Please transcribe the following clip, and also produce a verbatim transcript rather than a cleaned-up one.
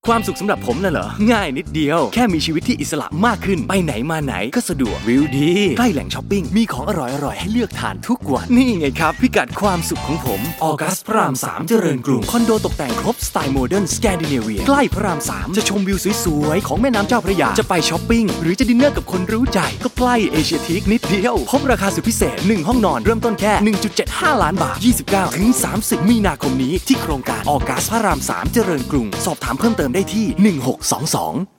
ความสุขสำหรับผมน่ะเหรอง่ายนิดเดียวแค่มีชีวิตที่อิสระมากขึ้นไปไหนมาไหนก็สะดวกวิวดีใกล้แหล่งช้อปปิ้งมีของอร่อยๆให้เลือกทานทุกวันนี่ไงครับพิกัดความสุขของผมออกัสพระรามสามเจริญกรุงคอนโดตกแต่งครบสไตล์โมเดิร์นสแกนดิเนเวียใกล้พระรามสามจะชมวิวสวยๆของแม่น้ำเจ้าพระยาจะไปช้อปปิ้งหรือจะดินเนอร์กับคนรู้ใจก็ใกล้เอเชียทีคนิดเดียวพบราคาสุดพิเศษหนึ่งห้องนอนเริ่มต้นแค่ หนึ่งจุดเจ็ดห้า ล้านบาท ยี่สิบเก้าถึงสามสิบ มีนาคมนี้ที่โครงการออกัสพระรามสามเจริญกรุงสอบถามเพิ่มเติมได้ที่หนึ่งหกสองสอง